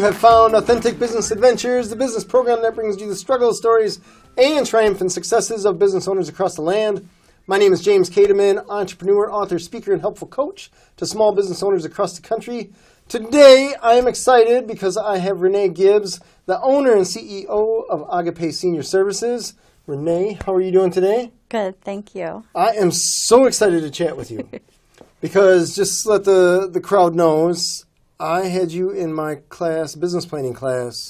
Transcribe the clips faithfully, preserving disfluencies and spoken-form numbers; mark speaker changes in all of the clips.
Speaker 1: have found Authentic Business Adventures, the business program that brings you the struggles, stories, and triumphant successes of business owners across the land. My name is James Kademan, entrepreneur, author, speaker, and helpful coach to small business owners across the country. Today, I am excited because I have Renee Gibbs, the owner and C E O of Agape Senior Services. Renee, how are you doing today?
Speaker 2: Good, thank you.
Speaker 1: I am so excited to chat with you because just to let the, the crowd knows, I had you in my class, business planning class,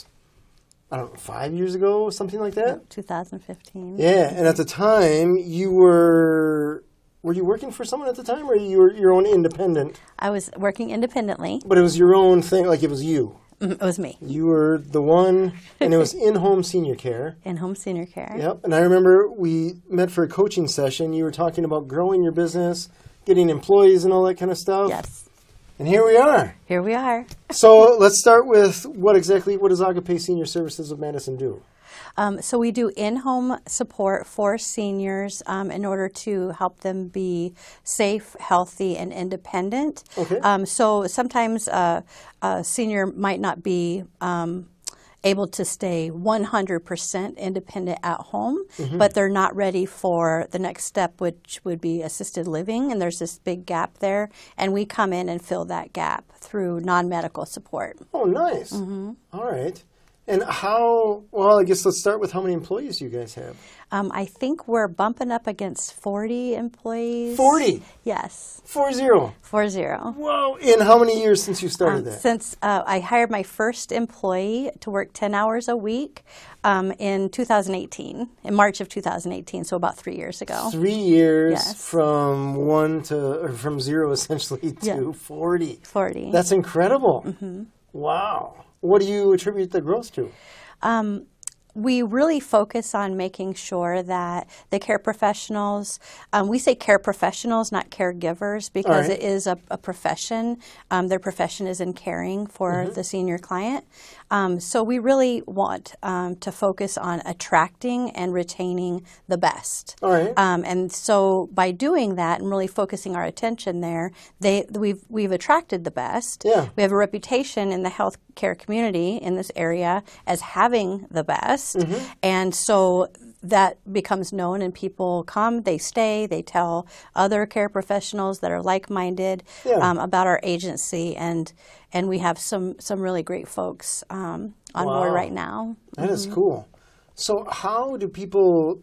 Speaker 1: I don't know, five years ago, something like that?
Speaker 2: two thousand fifteen.
Speaker 1: Yeah, and at the time, you were, were you working for someone at the time, or you were your own independent?
Speaker 2: I was working independently.
Speaker 1: But it was your own thing, like it was you.
Speaker 2: It was me.
Speaker 1: You were the one, and it was in-home senior care.
Speaker 2: In-home senior care.
Speaker 1: Yep, and I remember we met for a coaching session. You were talking about growing your business, getting employees and all that kind of stuff.
Speaker 2: Yes.
Speaker 1: And here we are.
Speaker 2: Here we are.
Speaker 1: So let's start with what exactly, what does Agape Senior Services of Madison do?
Speaker 2: Um, so we do in-home support for seniors um, in order to help them be safe, healthy, and independent.
Speaker 1: Okay.
Speaker 2: Um, so sometimes uh, a senior might not be um, able to stay one hundred percent independent at home, mm-hmm. but they're not ready for the next step, which would be assisted living, and there's this big gap there, and we come in and fill that gap through non-medical support.
Speaker 1: Oh, nice.
Speaker 2: Mm-hmm.
Speaker 1: All right. And how, well, I guess let's start with how many employees you guys have.
Speaker 2: Um, I think we're bumping up against forty employees.
Speaker 1: forty?
Speaker 2: Yes.
Speaker 1: Four zero?
Speaker 2: Four zero.
Speaker 1: Whoa. In how many years since you started
Speaker 2: Um,
Speaker 1: that?
Speaker 2: since uh, I hired my first employee to work ten hours a week um, in two thousand eighteen, in March of two thousand eighteen, so about three years ago.
Speaker 1: Three years
Speaker 2: Yes.
Speaker 1: from one to, or from zero essentially to
Speaker 2: Yeah.
Speaker 1: forty.
Speaker 2: forty.
Speaker 1: That's incredible.
Speaker 2: Mm-hmm.
Speaker 1: Wow. What do you attribute the growth to?
Speaker 2: Um, we really focus on making sure that the care professionals, um, we say care professionals, not caregivers, because
Speaker 1: right.
Speaker 2: it is a, a profession. Um, their profession is in caring for
Speaker 1: Mm-hmm.
Speaker 2: the senior client. Um, so we really want um, to focus on attracting and retaining the best.
Speaker 1: All right.
Speaker 2: Um, and so by doing that and really focusing our attention there, they we've we've attracted the best.
Speaker 1: Yeah.
Speaker 2: We have a reputation in the healthcare community in this area as having the best. Mm-hmm. And so that becomes known, and people come, they stay, they tell other care professionals that are like-minded
Speaker 1: Yeah.
Speaker 2: um, about our agency, and and we have some some really great folks um, on
Speaker 1: Wow.
Speaker 2: board right now.
Speaker 1: That is cool. So how do people,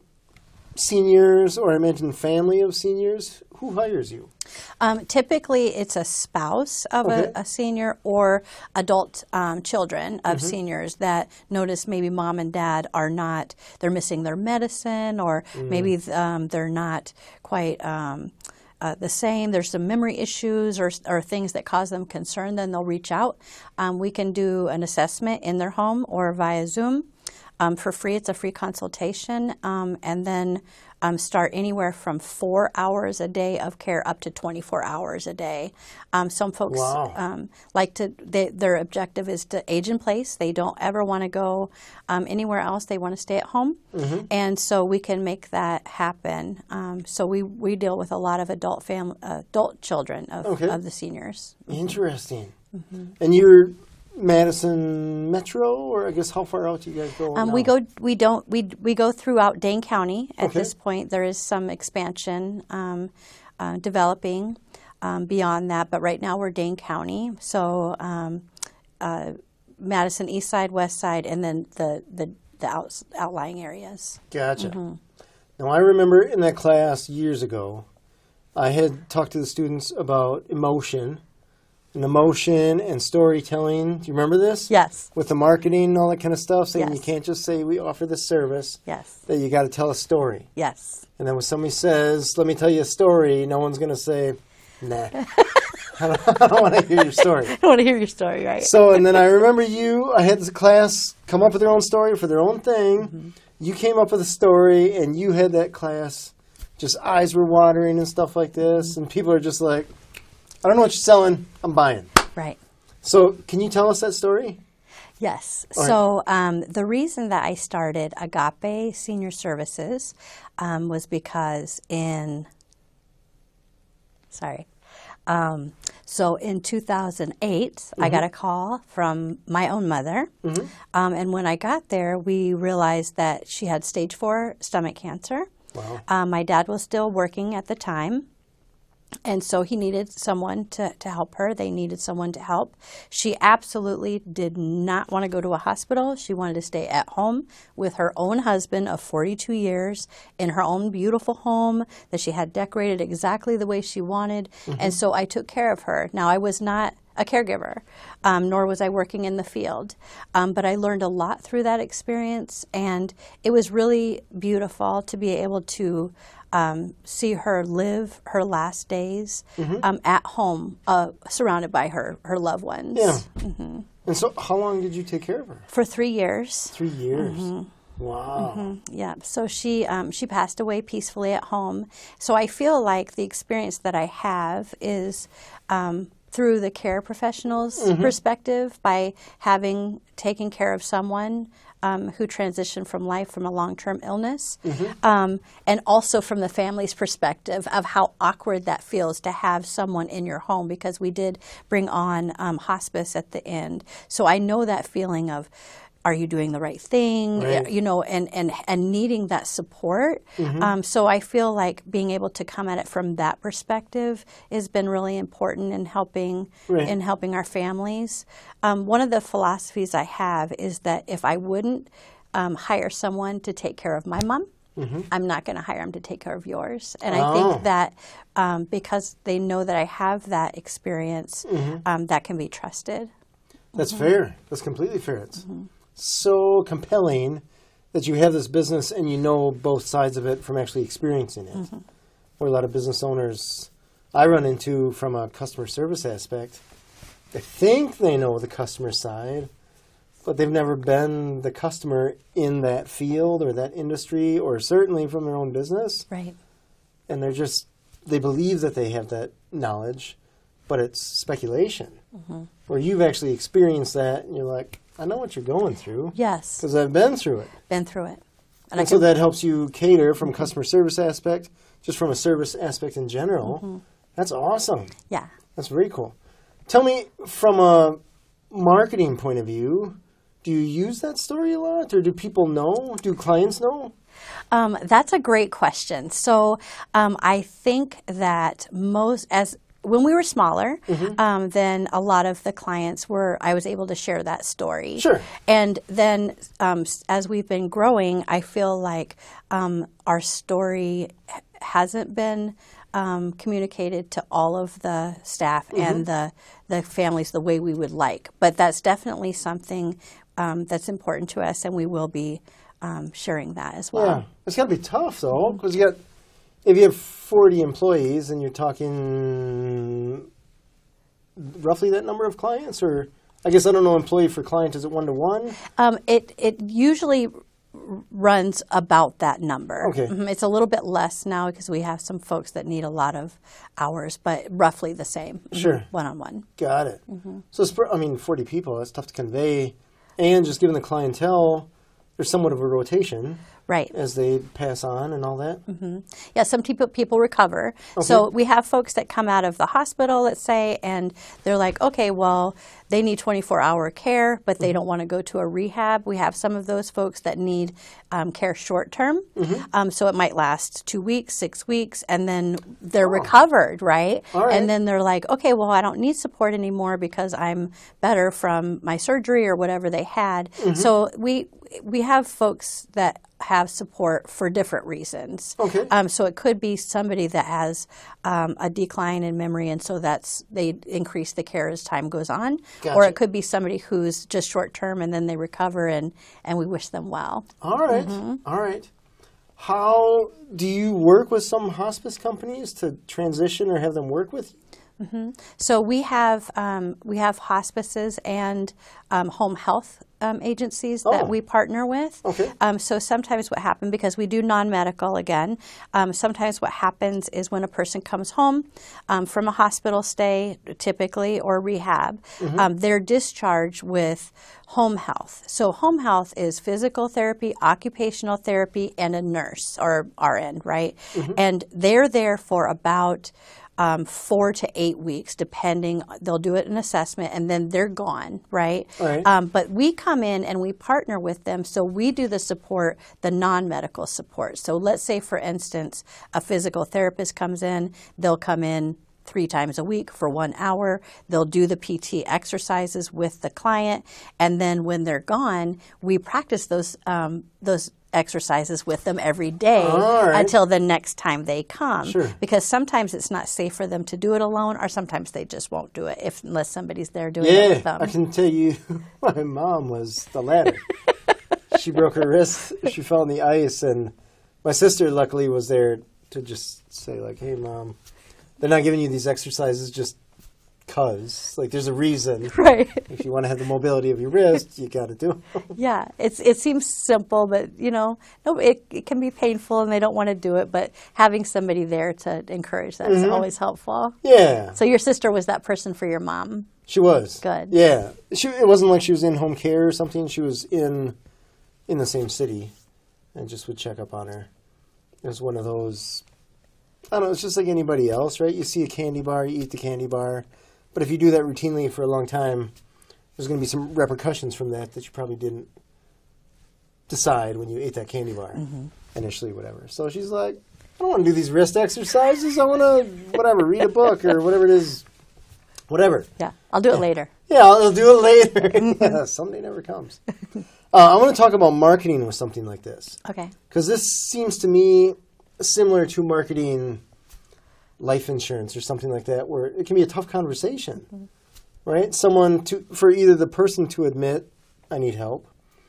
Speaker 1: seniors, or I imagine family of seniors, who hires you?
Speaker 2: Um, typically, it's a spouse of
Speaker 1: Okay.
Speaker 2: a, a senior or adult um, children of
Speaker 1: Mm-hmm.
Speaker 2: seniors that notice maybe mom and dad are not, they're missing their medicine, or
Speaker 1: Mm.
Speaker 2: maybe um, they're not quite um, uh, the same. There's some memory issues or, or things that cause them concern. Then they'll reach out. Um, we can do an assessment in their home or via Zoom. Um, for free. It's a free consultation, um, and then um, start anywhere from four hours a day of care up to twenty-four hours a day. Um, some folks
Speaker 1: Wow.
Speaker 2: um, like to, they, their objective is to age in place. They don't ever want to go um, anywhere else. They want to stay at home,
Speaker 1: Mm-hmm.
Speaker 2: and so we can make that happen. Um, so we, we deal with a lot of adult fam- adult children of,
Speaker 1: Okay.
Speaker 2: of the seniors.
Speaker 1: Interesting.
Speaker 2: Mm-hmm.
Speaker 1: And you're Madison Metro, or I guess how far out do you guys go?
Speaker 2: Um,
Speaker 1: now?
Speaker 2: we go. We don't. We we go throughout Dane County at
Speaker 1: Okay.
Speaker 2: this point. There is some expansion um, uh, developing um, beyond that, but right now we're Dane County. So um, uh, Madison East Side, West Side, and then the the the out, outlying areas.
Speaker 1: Gotcha.
Speaker 2: Mm-hmm.
Speaker 1: Now, I remember in that class years ago, I had talked to the students about emotion, and emotion and storytelling. Do you remember this?
Speaker 2: Yes.
Speaker 1: With the marketing and all that kind of stuff, saying
Speaker 2: Yes.
Speaker 1: you can't just say we offer this service,
Speaker 2: Yes.
Speaker 1: that you got to tell a story.
Speaker 2: Yes.
Speaker 1: And then when somebody says, let me tell you a story, no one's going to say, nah, I don't, I don't want to hear your story.
Speaker 2: I want to hear your story, right?
Speaker 1: So, and then I remember you, I had this class come up with their own story for their own thing.
Speaker 2: Mm-hmm.
Speaker 1: You came up with a story, and you had that class, just eyes were watering and stuff like this, and people are just like, I don't know what you're selling, I'm buying.
Speaker 2: Right.
Speaker 1: So, can you tell us that story?
Speaker 2: Yes.
Speaker 1: All right.
Speaker 2: So um, the reason that I started Agape Senior Services um, was because in, sorry, um, So in two thousand eight, mm-hmm. I got a call from my own mother. Mm-hmm. Um, and when I got there, we realized that she had stage four stomach cancer.
Speaker 1: Wow.
Speaker 2: Um, my dad was still working at the time. And so he needed someone to, to help her. They needed someone to help. She absolutely did not want to go to a hospital. She wanted to stay at home with her own husband of forty-two years in her own beautiful home that she had decorated exactly the way she wanted. Mm-hmm. And so I took care of her. Now, I was not a caregiver, um, nor was I working in the field. Um, but I learned a lot through that experience. And it was really beautiful to be able to Um, see her live her last days mm-hmm. um, at home, uh, surrounded by her, her loved ones.
Speaker 1: Yeah.
Speaker 2: Mm-hmm.
Speaker 1: And so how long did you take care of her?
Speaker 2: For three years.
Speaker 1: Three years.
Speaker 2: Mm-hmm.
Speaker 1: Wow.
Speaker 2: Mm-hmm. Yeah. So she um, she passed away peacefully at home. So I feel like the experience that I have is um, through the care professional's mm-hmm. perspective, by having taken care of someone Um, who transitioned from life from a long-term illness, mm-hmm. um, and also from the family's perspective of how awkward that feels to have someone in your home, because we did bring on um, hospice at the end. So I know that feeling of, are you doing the right thing?
Speaker 1: Right.
Speaker 2: You know, and, and, and needing that support. Mm-hmm. Um, so I feel like being able to come at it from that perspective has been really important in helping
Speaker 1: right.
Speaker 2: in helping our families. Um, one of the philosophies I have is that if I wouldn't um, hire someone to take care of my mom, mm-hmm. I'm not going to hire them to take care of yours. And
Speaker 1: oh.
Speaker 2: I think that um, because they know that I have that experience, mm-hmm. um, that can be trusted.
Speaker 1: That's
Speaker 2: mm-hmm.
Speaker 1: fair. That's completely fair. It's mm-hmm. so compelling that you have this business and you know both sides of it from actually experiencing it. Mm-hmm. Where a lot of business owners I run into from a customer service aspect, they think they know the customer side, but they've never been the customer in that field or that industry, or certainly from their own business.
Speaker 2: Right.
Speaker 1: And they're just, they believe that they have that knowledge, but it's speculation. Mm-hmm. Where you've actually experienced that and you're like, I know what you're going through.
Speaker 2: Yes.
Speaker 1: Because I've been through it.
Speaker 2: Been through it.
Speaker 1: And, and so that helps you cater from a customer service aspect, just from a service aspect in general. Mm-hmm. That's awesome.
Speaker 2: Yeah.
Speaker 1: That's very cool. Tell me, from a marketing point of view, do you use that story a lot, or do people know? Do clients know?
Speaker 2: Um, that's a great question. So um, I think that most, as when we were smaller, mm-hmm. um, then a lot of the clients were, I was able to share that story.
Speaker 1: Sure.
Speaker 2: And then um, as we've been growing, I feel like um, our story hasn't been Um, communicated to all of the staff mm-hmm. and the the families the way we would like. But that's definitely something um, that's important to us, and we will be um, sharing that as well.
Speaker 1: Yeah, it's got to be tough though, because you got, if you have forty employees and you're talking roughly that number of clients, or I guess I don't know, employee for client, is it one to one?
Speaker 2: Um, it it usually runs about that number.
Speaker 1: Okay.
Speaker 2: Mm-hmm. It's a little bit less now because we have some folks that need a lot of hours, but roughly the same.
Speaker 1: Sure.
Speaker 2: Mm-hmm. One-on-one.
Speaker 1: Got it. Mm-hmm. So, it's, I mean, forty people, that's tough to convey. And just given the clientele, there's somewhat of a rotation.
Speaker 2: Right.
Speaker 1: As they pass on and all that.
Speaker 2: Mm-hmm. Yeah, some people, people recover.
Speaker 1: Okay.
Speaker 2: So we have folks that come out of the hospital, let's say, and they're like, okay, well, they need twenty-four hour care, but they mm-hmm. don't want to go to a rehab. We have some of those folks that need um, care short term. Mm-hmm. Um, so it might last two weeks, six weeks, and then they're oh. recovered, right?
Speaker 1: All right?
Speaker 2: And then they're like, okay, well, I don't need support anymore because I'm better from my surgery or whatever they had. Mm-hmm. So we we have folks that have support for different reasons.
Speaker 1: Okay.
Speaker 2: Um, so it could be somebody that has um, a decline in memory, and so that's they increase the care as time goes on.
Speaker 1: Gotcha.
Speaker 2: Or it could be somebody who's just short term, and then they recover, and, and we wish them well.
Speaker 1: All right.
Speaker 2: Mm-hmm.
Speaker 1: All right. How do you work with some hospice companies to transition or have them work with you?
Speaker 2: Mm-hmm. So we have um, we have hospices and um, home health um, agencies that
Speaker 1: oh.
Speaker 2: we partner with.
Speaker 1: Okay.
Speaker 2: Um, so sometimes what happens, because we do non-medical again, um, sometimes what happens is when a person comes home um, from a hospital stay, typically, or rehab, mm-hmm. um, they're discharged with home health. So home health is physical therapy, occupational therapy, and a nurse or R N, right? Mm-hmm. And they're there for about um, four to eight weeks, depending. They'll do it an assessment, and then they're gone, right?
Speaker 1: Right.
Speaker 2: Um, but we come in and we partner with them, so we do the support, the non-medical support. So let's say, for instance, a physical therapist comes in. They'll come in three times a week for one hour. They'll do the P T exercises with the client, and then when they're gone, we practice those um, those exercises with them every day
Speaker 1: right.
Speaker 2: until the next time they come.
Speaker 1: Sure.
Speaker 2: Because sometimes it's not safe for them to do it alone, or sometimes they just won't do it if unless somebody's there doing
Speaker 1: yeah,
Speaker 2: it with them.
Speaker 1: I can tell you, my mom was the latter. She broke her wrist. She fell on the ice, and my sister luckily was there to just say, like, "Hey, Mom, they're not giving you these exercises just because. Like, there's a reason.
Speaker 2: Right.
Speaker 1: If you want to have the mobility of your wrist, you got to do it."
Speaker 2: Yeah, it's it seems simple, but you know, no, it, it can be painful, and they don't want to do it. But having somebody there to encourage that is
Speaker 1: Mhm.
Speaker 2: always helpful.
Speaker 1: Yeah.
Speaker 2: So your sister was that person for your mom.
Speaker 1: She was.
Speaker 2: Good.
Speaker 1: Yeah. She, it wasn't like she was in home care or something. She was in in the same city and just would check up on her. It was one of those, I don't know, it's just like anybody else, right? You see a candy bar, you eat the candy bar. But if you do that routinely for a long time, there's going to be some repercussions from that that you probably didn't decide when you ate that candy bar mm-hmm. initially, whatever. So she's like, I don't want to do these wrist exercises. I want to, whatever, read a book or whatever it is. Whatever.
Speaker 2: Yeah, I'll do it later.
Speaker 1: Yeah, I'll, I'll do it later. Yeah, someday never comes. Uh, I want to talk about marketing with something like this.
Speaker 2: Okay.
Speaker 1: Because this seems to me similar to marketing life insurance or something like that, where it can be a tough conversation, mm-hmm. right? Someone to, for either the person to admit, I need help,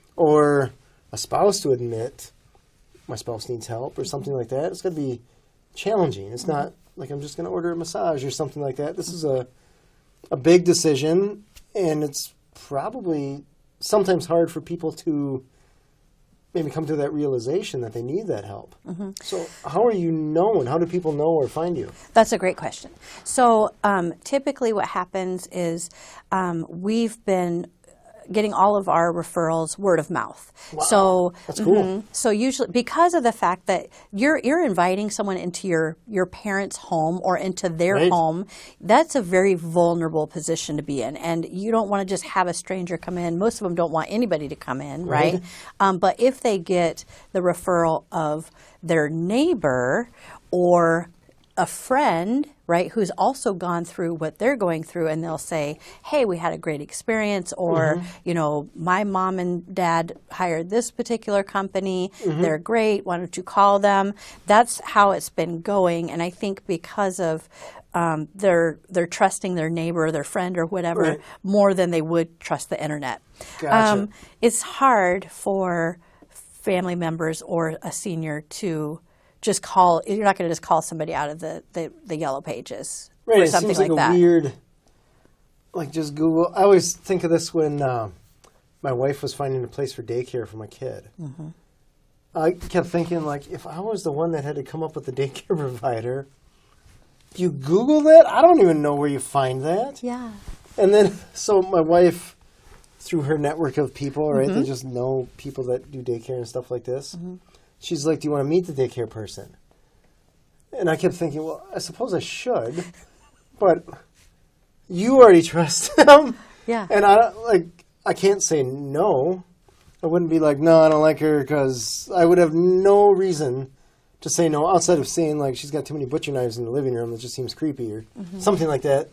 Speaker 1: or a spouse to admit, my spouse needs help, or something like that. It's going to be challenging. It's mm-hmm. not like I'm just going to order a massage or something like that. This is a a big decision, and it's probably sometimes hard for people to maybe come to that realization that they need that help. Mm-hmm. So how are you known? How do people know or find you?
Speaker 2: That's a great question. So um, typically what happens is um, we've been getting all of our referrals word of mouth.
Speaker 1: Wow,
Speaker 2: so
Speaker 1: that's cool.
Speaker 2: Mm-hmm, so usually because of the fact that you're you're inviting someone into your your parents' home or into their
Speaker 1: right.
Speaker 2: home, that's a very vulnerable position to be in, and you don't want to just have a stranger come in. Most of them don't want anybody to come in, right? right? Um, but if they get the referral of their neighbor or a friend, right, who's also gone through what they're going through, and they'll say, hey, we had a great experience, or, mm-hmm. you know, my mom and dad hired this particular company. Mm-hmm. They're great. Why don't you call them? That's how it's been going. And I think because of um, they're, they're trusting their neighbor or their friend or whatever right. more than they would trust the internet.
Speaker 1: Gotcha.
Speaker 2: Um, it's hard for family members or a senior to just call, you're not going to just call somebody out of the, the, the yellow pages
Speaker 1: right,
Speaker 2: or something
Speaker 1: it seems like,
Speaker 2: like
Speaker 1: a
Speaker 2: that.
Speaker 1: Weird, like just Google. I always think of this when uh, my wife was finding a place for daycare for my kid. Mm-hmm. I kept thinking, like, if I was the one that had to come up with the daycare provider, you Google that? I don't even know where you find that.
Speaker 2: Yeah.
Speaker 1: And then, so my wife, through her network of people, right,
Speaker 2: Mm-hmm.
Speaker 1: they just know people that do daycare and stuff like this.
Speaker 2: Mm-hmm.
Speaker 1: She's like, do you want to meet the daycare person? And I kept thinking, well, I suppose I should, but you already trust them.
Speaker 2: Yeah.
Speaker 1: And I like, I can't say no. I wouldn't be like, no, I don't like her, because I would have no reason to say no outside of saying, like, she's got too many butcher knives in the living room. That just seems creepy or mm-hmm. something like that.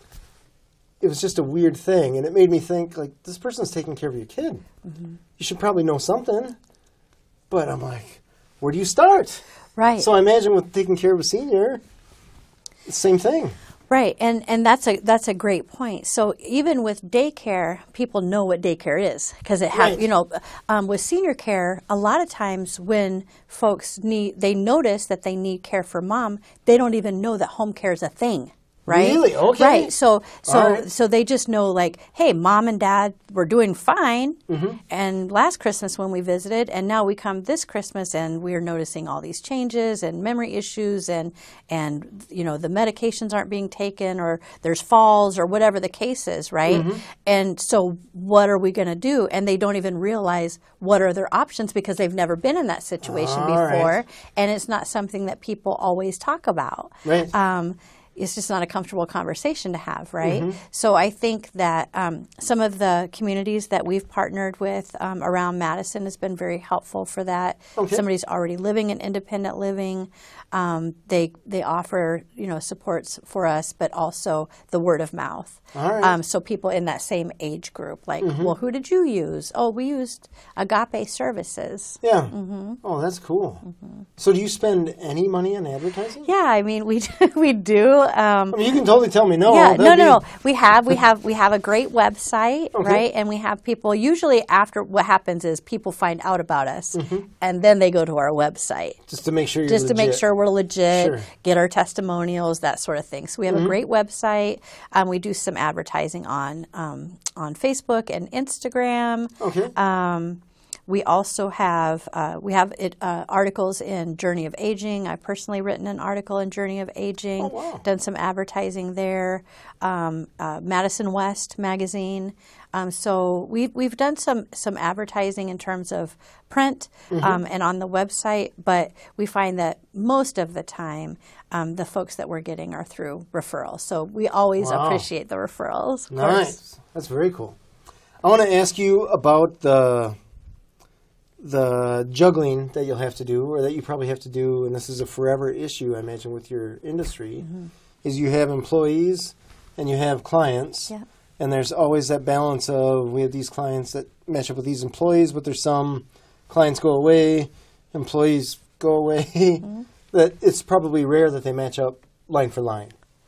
Speaker 1: It was just a weird thing. And it made me think, like, this person's taking care of your kid. Mm-hmm. You should probably know something. But I'm like, where do you start?
Speaker 2: Right.
Speaker 1: So I imagine with taking care of a senior, same thing.
Speaker 2: Right, and and that's a that's a great point. So even with daycare, people know what daycare is because it has,
Speaker 1: right.
Speaker 2: you know, um, with senior care, a lot of times when folks need, they notice that they need care for mom, they don't even know that home care is a thing. Right?
Speaker 1: Really? Okay.
Speaker 2: Right. So so
Speaker 1: right.
Speaker 2: so they just know, like, hey, mom and dad were doing fine, mm-hmm. and last Christmas when we visited, and now we come this Christmas and we're noticing all these changes and memory issues, and and you know the medications aren't being taken, or there's falls, or whatever the case is, right? Mm-hmm. And so what are we going to do? And they don't even realize what are their options because they've never been in that situation
Speaker 1: all
Speaker 2: before,
Speaker 1: right.
Speaker 2: and it's not something that people always talk about.
Speaker 1: Right.
Speaker 2: Um, it's just not a comfortable conversation to have, right? Mm-hmm. So I think that um, some of the communities that we've partnered with um, around Madison has been very helpful for that. Okay. Somebody's already living in independent living. Um, they they offer, you know, supports for us, but also the word of mouth.
Speaker 1: All right.
Speaker 2: Um, so people in that same age group, like, mm-hmm. well, who did you use? Oh, we used Agape Services.
Speaker 1: Yeah. Mm-hmm. Oh, that's cool. Mm-hmm. So do you spend any money on advertising?
Speaker 2: Yeah, I mean, we we do. Um,
Speaker 1: I mean, you can totally tell me no.
Speaker 2: Yeah, no, no,
Speaker 1: be...
Speaker 2: no. We have we have we have a great website, okay. right? And we have people. Usually, after what happens is people find out about us, mm-hmm. and then they go to our website
Speaker 1: just to make sure you're
Speaker 2: just
Speaker 1: legit.
Speaker 2: to make sure we're legit,
Speaker 1: sure.
Speaker 2: get our testimonials, that sort of thing. So we have mm-hmm. a great website. Um, we do some advertising on um, on Facebook and Instagram.
Speaker 1: Okay.
Speaker 2: Um, We also have uh, we have it, uh, articles in Journey of Aging. I've personally written an article in Journey of Aging,
Speaker 1: oh, wow.
Speaker 2: done some advertising there. Um, uh, Madison West magazine. Um, so we've we've done some some advertising in terms of print mm-hmm. um, and on the website, but we find that most of the time um, the folks that we're getting are through referrals. So we always
Speaker 1: wow.
Speaker 2: appreciate the referrals. Of
Speaker 1: nice,
Speaker 2: course.
Speaker 1: That's very cool. I want to ask you about the. the juggling that you'll have to do, or that you probably have to do, and this is a forever issue, I imagine, with your industry, mm-hmm. is you have employees and you have clients,
Speaker 2: yeah.
Speaker 1: and there's always that balance of we have these clients that match up with these employees, but there's some clients go away, employees go away, mm-hmm. that it's probably rare that they match up line for line.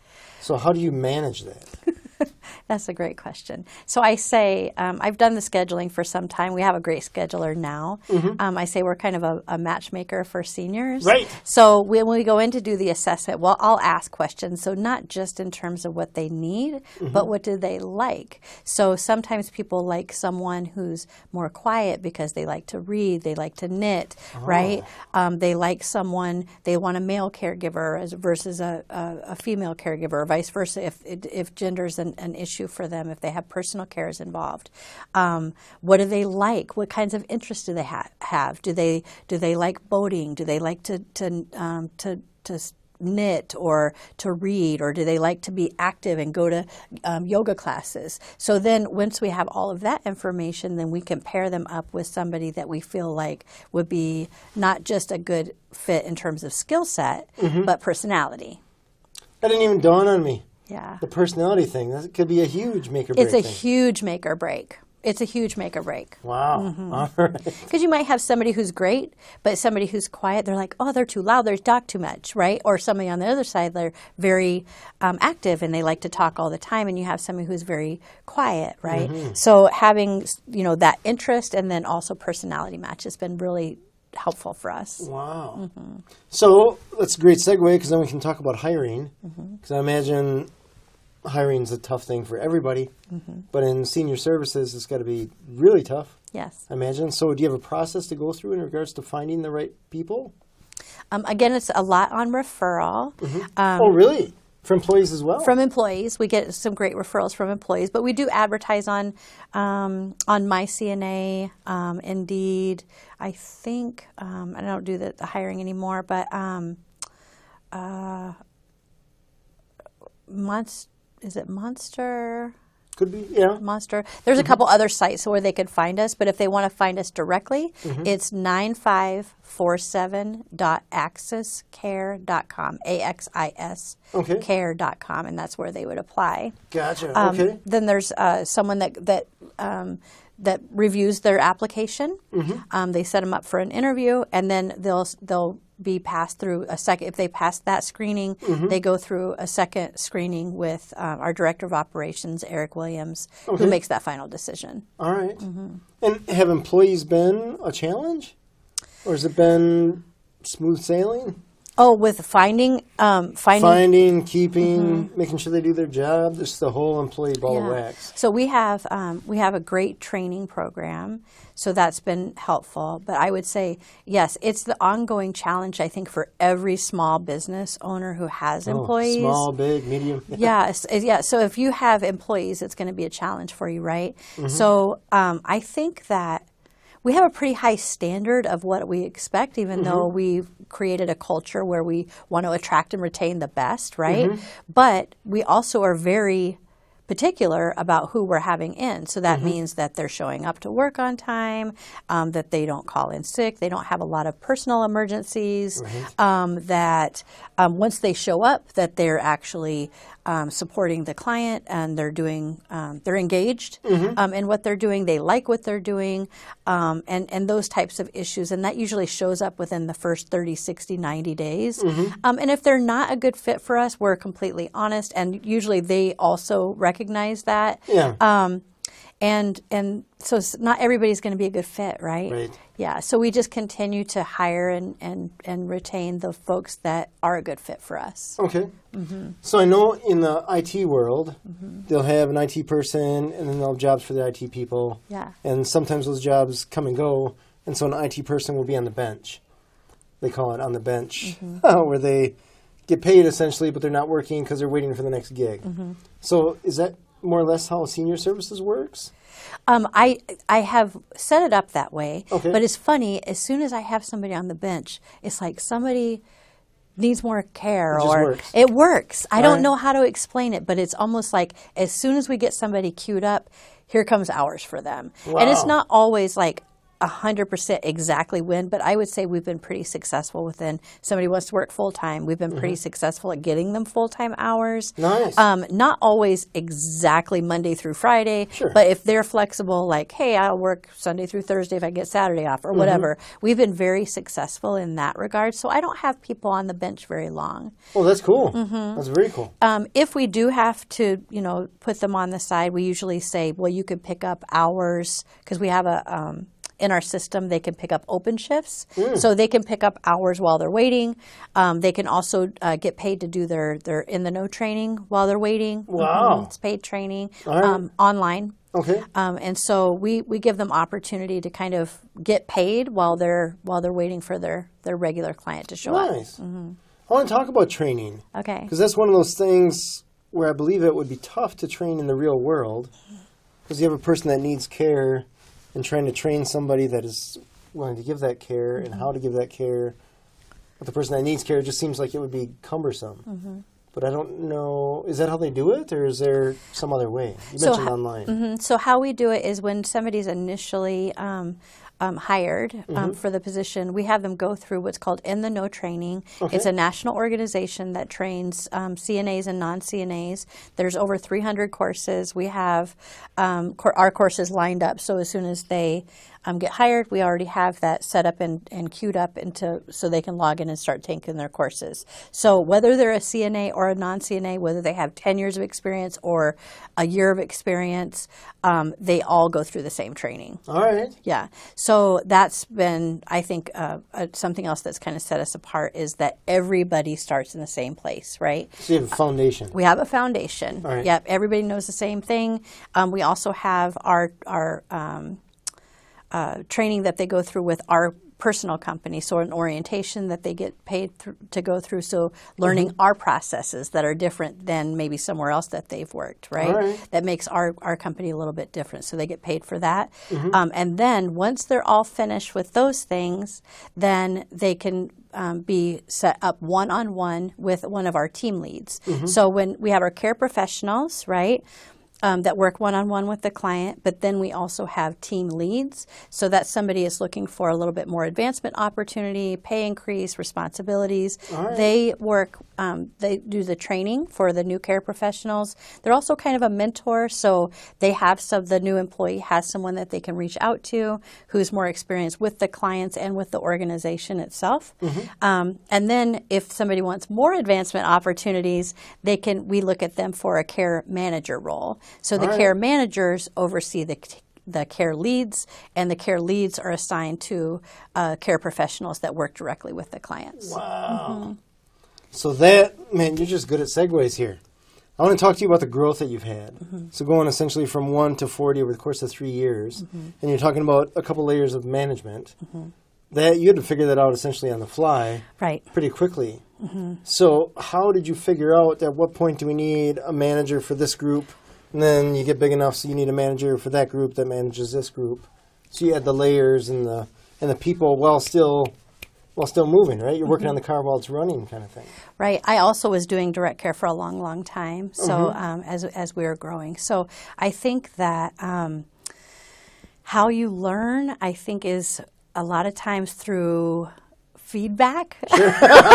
Speaker 1: So how do you manage that?
Speaker 2: That's a great question. So I say, um, I've done the scheduling for some time. We have a great scheduler now. Mm-hmm. Um, I say we're kind of a, a matchmaker for seniors.
Speaker 1: Right.
Speaker 2: So when we go in to do the assessment, well, I'll ask questions. So not just in terms of what they need, mm-hmm. but what do they like? So sometimes people like someone who's more quiet because they like to read, they like to knit, oh. right? Um, they like someone, they want a male caregiver as versus a, a, a female caregiver, or vice versa if, if gender's an, an issue for them, if they have personal cares involved. Um, what do they like? What kinds of interests do they ha- have? Do they do they like boating? Do they like to to um, to to knit or to read, or do they like to be active and go to um, yoga classes? So then once we have all of that information, then we can pair them up with somebody that we feel like would be not just a good fit in terms of skill set, mm-hmm. but personality.
Speaker 1: That didn't even dawn on me.
Speaker 2: Yeah.
Speaker 1: The personality thing, that could be a huge make or break
Speaker 2: It's a
Speaker 1: thing.
Speaker 2: huge make or break. It's a huge make or break.
Speaker 1: Wow.
Speaker 2: Mm-hmm.
Speaker 1: All right.
Speaker 2: Because you might have somebody who's great, but somebody who's quiet, they're like, oh, they're too loud, they talk too much, right? Or somebody on the other side, they're very um, active and they like to talk all the time, and you have somebody who's very quiet, right? Mm-hmm. So having, you know, that interest and then also personality match has been really helpful for us.
Speaker 1: Wow. Mm-hmm. So that's a great segue, because then we can talk about hiring, because mm-hmm. I imagine hiring is a tough thing for everybody, mm-hmm. but in senior services, it's got to be really tough.
Speaker 2: Yes.
Speaker 1: I imagine. So do you have a process to go through in regards to finding the right people?
Speaker 2: Um, again, it's a lot on referral. Mm-hmm. Um,
Speaker 1: oh, really? For employees as well?
Speaker 2: From employees. We get some great referrals from employees, but we do advertise on um, on MyCNA, um, Indeed. I think, um, I don't do the, the hiring anymore, but um, uh, Monster. Is it Monster?
Speaker 1: Could be, yeah.
Speaker 2: Monster. There's mm-hmm. a couple other sites where they could find us, but if they want to find us directly, mm-hmm. it's nine five four seven dot axis care dot com, A X I S
Speaker 1: okay.
Speaker 2: care dot com, and that's where they would apply.
Speaker 1: Gotcha,
Speaker 2: um,
Speaker 1: okay.
Speaker 2: Then there's uh, someone that, that, um, that reviews their application. Mm-hmm. Um, they set them up for an interview, and then they'll they'll be passed through a second. If they pass that screening, mm-hmm. they go through a second screening with um, our Director of Operations, Eric Williams, okay. who makes that final decision.
Speaker 1: All right. Mm-hmm. And have employees been a challenge? Or has it been smooth sailing?
Speaker 2: Oh, with finding, um, finding,
Speaker 1: finding, keeping, mm-hmm. making sure they do their job. Just the whole employee ball
Speaker 2: yeah.
Speaker 1: of wax.
Speaker 2: So we have um, we have a great training program, so that's been helpful. But I would say yes, it's the ongoing challenge, I think, for every small business owner who has
Speaker 1: oh,
Speaker 2: employees.
Speaker 1: Small, big, medium.
Speaker 2: yeah, yeah. So if you have employees, it's going to be a challenge for you, right? Mm-hmm. So um, I think that we have a pretty high standard of what we expect, even
Speaker 1: Mm-hmm.
Speaker 2: though we've created a culture where we want to attract and retain the best, right?
Speaker 1: Mm-hmm.
Speaker 2: But we also are very particular about who we're having in. So that
Speaker 1: Mm-hmm.
Speaker 2: means that they're showing up to work on time, um, that they don't call in sick, they don't have a lot of personal emergencies,
Speaker 1: Right.
Speaker 2: um, that um, once they show up, that they're actually um, supporting the client and they're doing, um, they're engaged
Speaker 1: Mm-hmm.
Speaker 2: um, in what they're doing, they like what they're doing, um, and, and those types of issues. And that usually shows up within the first thirty, sixty, ninety days.
Speaker 1: Mm-hmm.
Speaker 2: Um, and if they're not a good fit for us, we're completely honest, and usually they also recognize that.
Speaker 1: Yeah.
Speaker 2: Um, and and so s- not everybody's going to be a good fit, right?
Speaker 1: Right.
Speaker 2: Yeah. So we just continue to hire and, and, and retain the folks that are a good fit for us.
Speaker 1: Okay.
Speaker 2: Mm-hmm.
Speaker 1: So I know in the I T world, they'll have an I T person, and then they'll have jobs for the I T people.
Speaker 2: Yeah.
Speaker 1: And sometimes those jobs come and go, and so an I T person will be on the bench. They call it on the bench,
Speaker 2: Mm-hmm.
Speaker 1: where they get paid essentially, but they're not working because they're waiting for the next gig.
Speaker 2: Mm-hmm.
Speaker 1: So is that more or less how senior services works?
Speaker 2: Um, I I have set it up that way,
Speaker 1: Okay.
Speaker 2: but it's funny. As soon as I have somebody on the bench, it's like somebody needs more care,
Speaker 1: It just
Speaker 2: or
Speaker 1: works.
Speaker 2: it works. I
Speaker 1: All
Speaker 2: don't
Speaker 1: right.
Speaker 2: know how to explain it, but it's almost like as soon as we get somebody queued up, here comes hours for them, and it's
Speaker 1: Wow.
Speaker 2: not always like a hundred percent exactly when, but I would say we've been pretty successful within. Somebody wants to work full time, we've been pretty successful at getting them full time hours.
Speaker 1: Nice.
Speaker 2: Um, not always exactly Monday through Friday,
Speaker 1: Sure.
Speaker 2: but if they're flexible, like, hey, I'll work Sunday through Thursday if I get Saturday off or whatever. We've been very successful in that regard. So I don't have people on the bench very long.
Speaker 1: Oh, that's cool.
Speaker 2: Mm-hmm.
Speaker 1: That's very cool.
Speaker 2: Um, if we do have to, you know, put them on the side, we usually say, well, you could pick up hours because we have a um, in our system, they can pick up open shifts. So they can pick up hours while they're waiting. Um, they can also uh, get paid to do their, their in-the-know training while they're waiting.
Speaker 1: Wow.
Speaker 2: Mhm. It's paid training
Speaker 1: All right.
Speaker 2: um, online.
Speaker 1: Okay.
Speaker 2: Um, and so we, we give them opportunity to kind of get paid while they're while they're waiting for their, their regular client to show up.
Speaker 1: Nice. I want to talk about training.
Speaker 2: Okay.
Speaker 1: Because that's one of those things where I believe it would be tough to train in the real world. Because you have a person that needs care and trying to train somebody that is willing to give that care and how to give that care. But the person that needs care just seems like it would be cumbersome.
Speaker 2: Mm-hmm.
Speaker 1: But I don't know, is that how they do it, or is there some other way? You
Speaker 2: So
Speaker 1: mentioned
Speaker 2: ho-
Speaker 1: online.
Speaker 2: Mhm. So how we do it is when somebody's initially um, um, hired
Speaker 1: Mm-hmm.
Speaker 2: um, for the position, we have them go through what's called In the Know training.
Speaker 1: Okay.
Speaker 2: It's a national organization that trains um, C N As and non-C N As. There's over three hundred courses. We have um, cor- our courses lined up, so as soon as they um, get hired, we already have that set up and, and queued up into so they can log in and start taking their courses. So whether they're a C N A or a non-C N A, whether they have ten years of experience or a year of experience, um, they all go through the same training.
Speaker 1: All right.
Speaker 2: Yeah. So that's been, I think, uh, uh, something else that's kind of set us apart is that everybody starts in the same place, right?
Speaker 1: So you have a foundation.
Speaker 2: We have a foundation.
Speaker 1: All right.
Speaker 2: Yep. Everybody knows the same thing. Um, we also have our our um, uh, training that they go through with our personal company, so an orientation that they get paid th- to go through, so learning
Speaker 1: Mm-hmm.
Speaker 2: our processes that are different than maybe somewhere else that they've worked, right?
Speaker 1: All right.
Speaker 2: That makes our, our company a little bit different, so they get paid for that.
Speaker 1: Mm-hmm.
Speaker 2: Um, and then once they're all finished with those things, then they can um, be set up one-on-one with one of our team leads.
Speaker 1: Mm-hmm.
Speaker 2: So when we have our care professionals, right, Um, that work one-on-one with the client, but then we also have team leads. So that somebody is looking for a little bit more advancement opportunity, pay increase, responsibilities.
Speaker 1: All right.
Speaker 2: They work, um, they do the training for the new care professionals. They're also kind of a mentor, so they have some, the new employee has someone that they can reach out to who's more experienced with the clients and with the organization itself. Um, and then if somebody wants more advancement opportunities, they can, we look at them for a care manager role. So the
Speaker 1: All right.
Speaker 2: care managers oversee the the care leads, and the care leads are assigned to uh, care professionals that work directly with the clients.
Speaker 1: Wow. So that, man, you're just good at segues here. I want to talk to you about the growth that you've had. So going essentially from one to forty over the course of three years, and you're talking about a couple layers of management, that you had to figure that out essentially on the fly
Speaker 2: Right.
Speaker 1: pretty quickly. So how did you figure out at what point do we need a manager for this group? And then you get big enough so you need a manager for that group that manages this group. So you had the layers and the and the people while still while still moving, right? You're working mm-hmm. on the car while it's running, kind of thing.
Speaker 2: Right. I also was doing direct care for a long, long time. So mm-hmm. um, as as we were growing, so I think that um, how you learn, I think, is a lot of times through feedback
Speaker 1: sure.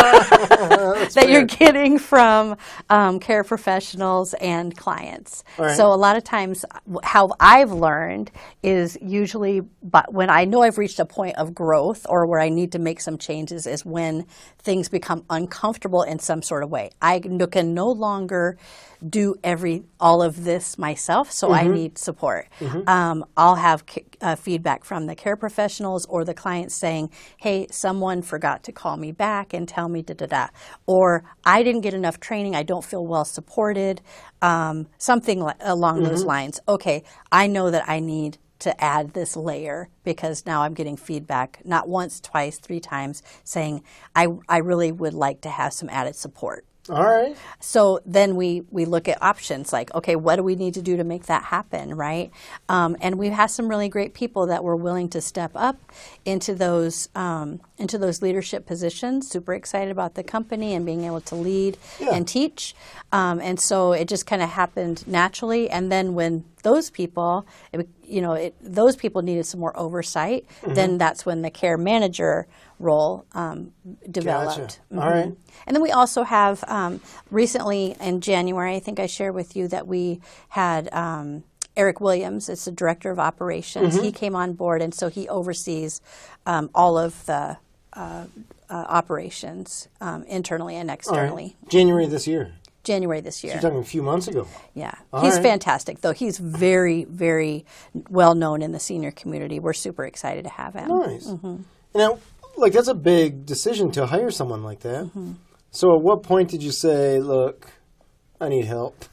Speaker 2: that
Speaker 1: fair.
Speaker 2: You're getting from um, care professionals and clients.
Speaker 1: Right.
Speaker 2: So a lot of times how I've learned is usually but when I know I've reached a point of growth or where I need to make some changes is when things become uncomfortable in some sort of way. I can no longer do every all of this myself, so mm-hmm. I need support. Mm-hmm. Um, I'll have uh, feedback from the care professionals or the clients saying, hey, someone forgot to call me back and tell me da-da-da. Or I didn't get enough training, I don't feel well supported, um, something li- along mm-hmm. those lines. Okay, I know that I need to add this layer because now I'm getting feedback, not once, twice, three times, saying I, I really would like to have some added support.
Speaker 1: All right.
Speaker 2: So then we, we look at options like, okay, what do we need to do to make that happen, right? Um, and we've had some really great people that were willing to step up into those um, into those leadership positions. Super excited about the company and being able to lead yeah. and teach. Um, and so it just kind of happened naturally. And then when those people, it, you know, it, those people needed some more oversight, mm-hmm. then that's when the care manager role um, developed.
Speaker 1: Gotcha.
Speaker 2: Mm-hmm.
Speaker 1: All right.
Speaker 2: And then we also have um, recently in January, I think I shared with you that we had um, Eric Williams, it's the director of operations. Mm-hmm. He came on board, and so he oversees um, all of the uh, uh, operations um, internally and externally.
Speaker 1: Right. January this year.
Speaker 2: January this year.
Speaker 1: So you're talking a few months ago.
Speaker 2: Yeah.
Speaker 1: All
Speaker 2: He's
Speaker 1: right.
Speaker 2: fantastic, though. He's very, very well known in the senior community. We're super excited to have him.
Speaker 1: Nice.
Speaker 2: Mm-hmm.
Speaker 1: Now, like, that's a big decision to hire someone like that.
Speaker 2: Mm-hmm.
Speaker 1: So at what point did you say, look, I need help?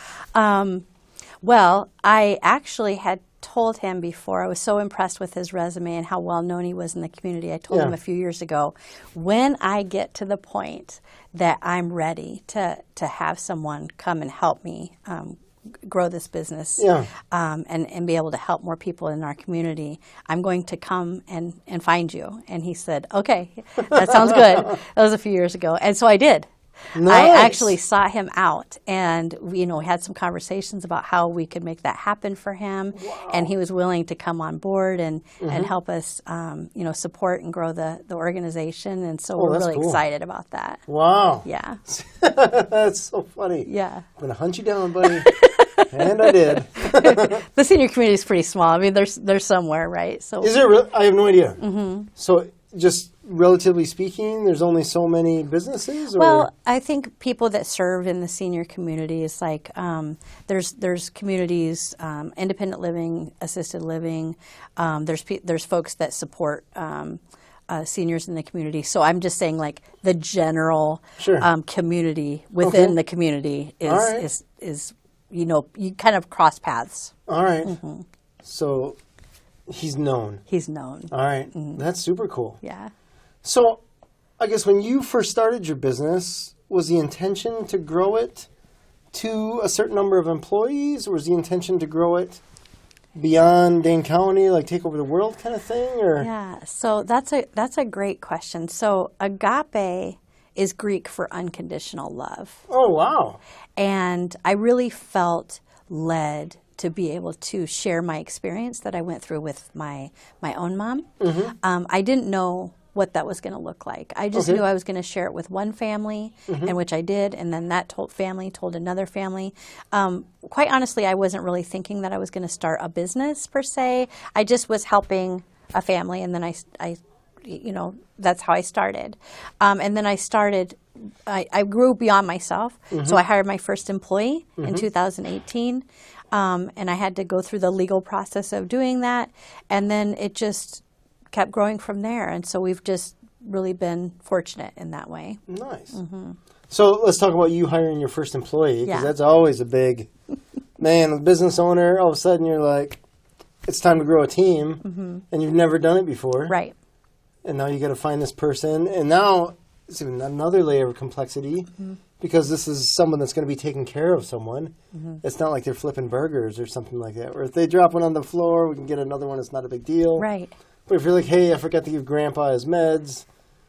Speaker 2: um, well, I actually had told him before. I was so impressed with his resume and how well known he was in the community. I told
Speaker 1: yeah.
Speaker 2: him a few years ago, when I get to the point that I'm ready to, to have someone come and help me um, grow this business
Speaker 1: yeah.
Speaker 2: um, and, and be able to help more people in our community, I'm going to come and, and find you. And he said, okay, that sounds good. That was a few years ago. And so I did.
Speaker 1: Nice.
Speaker 2: I actually sought him out, and we, you know, had some conversations about how we could make that happen for him.
Speaker 1: Wow.
Speaker 2: And he was willing to come on board and,
Speaker 1: mm-hmm.
Speaker 2: and help us, um, you know, support and grow the, the organization. And so
Speaker 1: oh,
Speaker 2: we're really
Speaker 1: cool.
Speaker 2: excited about that.
Speaker 1: Wow.
Speaker 2: Yeah.
Speaker 1: That's so funny.
Speaker 2: Yeah.
Speaker 1: I'm going to hunt you down, buddy. And I did.
Speaker 2: The senior community is pretty small. I mean, there's there's somewhere, right? So
Speaker 1: is there? Re- I have no idea.
Speaker 2: Mm-hmm.
Speaker 1: So just relatively speaking, there's only so many businesses? Or?
Speaker 2: Well, I think people that serve in the senior community is like um, there's there's communities, um, independent living, assisted living. Um, there's pe- there's folks that support um, uh, seniors in the community. So I'm just saying, like the general
Speaker 1: sure.
Speaker 2: um, community within
Speaker 1: okay.
Speaker 2: the community is,
Speaker 1: right.
Speaker 2: is is you know you kind of cross paths.
Speaker 1: All right.
Speaker 2: Mm-hmm.
Speaker 1: So he's known.
Speaker 2: He's known.
Speaker 1: All right.
Speaker 2: Mm-hmm.
Speaker 1: That's super cool.
Speaker 2: Yeah.
Speaker 1: So I guess when you first started your business, was the intention to grow it to a certain number of employees, or was the intention to grow it beyond Dane County, like take over the world kind of thing? Or
Speaker 2: yeah, so that's a that's a great question. So agape is Greek for unconditional love.
Speaker 1: Oh, wow.
Speaker 2: And I really felt led to be able to share my experience that I went through with my, my own mom. Mm-hmm. Um, I didn't know what that was going to look like. I just
Speaker 1: okay.
Speaker 2: knew I was going to share it with one family, mm-hmm. and which I did, and then that told family told another family. Um, quite honestly, I wasn't really thinking that I was going to start a business per se. I just was helping a family, and then I, I you know, that's how I started. Um, and then I started, I, I grew beyond myself, mm-hmm. so I hired my first employee mm-hmm. in two thousand eighteen, um, and I had to go through the legal process of doing that, and then it just kept growing from there, and so we've just really been fortunate in that way.
Speaker 1: Nice.
Speaker 2: Mm-hmm.
Speaker 1: So let's talk about you hiring your first employee, because
Speaker 2: yeah.
Speaker 1: that's always a big, man, a business owner, all of a sudden you're like, it's time to grow a team, mm-hmm. and you've never done it before.
Speaker 2: Right.
Speaker 1: And now you got to find this person, and now it's even another layer of complexity. Mm-hmm. because this is someone that's going to be taking care of someone.
Speaker 2: Mm-hmm.
Speaker 1: It's not like they're flipping burgers or something like that. Or if they drop one on the floor, we can get another one. It's not a big deal.
Speaker 2: Right.
Speaker 1: But if you're like, hey, I forgot to give Grandpa his meds,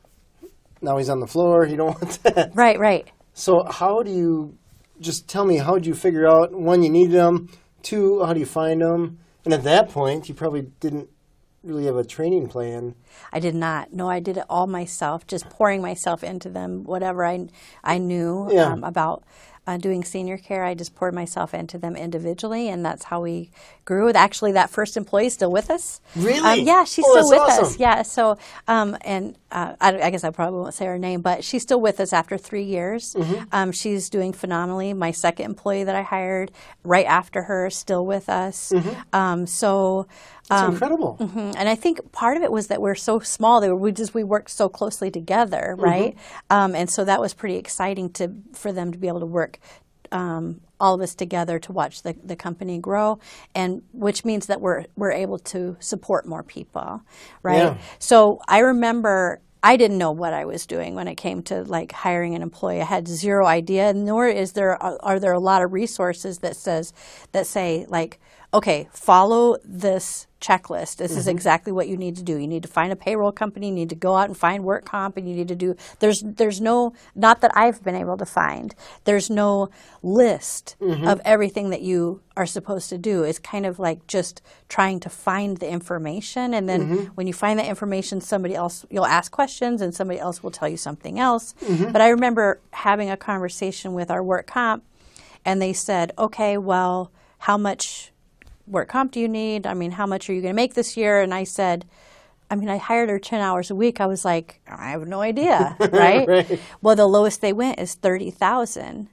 Speaker 1: now he's on the floor, you don't want that.
Speaker 2: Right, right.
Speaker 1: So how do you, just tell me, how did you figure out, one, you needed them, two, how do you find them? And at that point, you probably didn't really have a training plan.
Speaker 2: I did not. No, I did it all myself, just pouring myself into them, whatever I, I knew
Speaker 1: Yeah.
Speaker 2: um, about uh, doing senior care. I just poured myself into them individually, and that's how we grew. Actually, that first employee is still with us.
Speaker 1: Really?
Speaker 2: Um, yeah, she's
Speaker 1: Oh,
Speaker 2: still with
Speaker 1: that's
Speaker 2: us.
Speaker 1: awesome.
Speaker 2: Yeah, so, um, and uh, I, I guess I probably won't say her name, but she's still with us after three years.
Speaker 1: Mm-hmm.
Speaker 2: Um, she's doing phenomenally. My second employee that I hired right after her is still with us. Um, so...
Speaker 1: That's
Speaker 2: Um,
Speaker 1: incredible.
Speaker 2: mhm. And I think part of it was that we're so small that we just we worked so closely together, right? Um, and so that was pretty exciting to for them to be able to work um, all of us together to watch the, the company grow, and which means that we're we're able to support more people, right?
Speaker 1: Yeah.
Speaker 2: So I remember. I didn't know what I was doing when it came to like hiring an employee. I had zero idea, nor is there are, are there a lot of resources that says that say like, okay, follow this checklist. This is exactly what you need to do. You need to find a payroll company. You need to go out and find work comp, and you need to do. There's there's no not that I've been able to find. There's no list of everything that you are supposed to do. It's kind of like just trying to find the information, and then when you find that information, somebody else you'll ask questions, and somebody else will tell you something else. But I remember having a conversation with our work comp, and they said, "Okay, well, how much work comp do you need? I mean, how much are you going to make this year?" And I said, I mean, I hired her ten hours a week. I was like, I have no idea, right?
Speaker 1: Right.
Speaker 2: Well, the lowest they went is thirty thousand.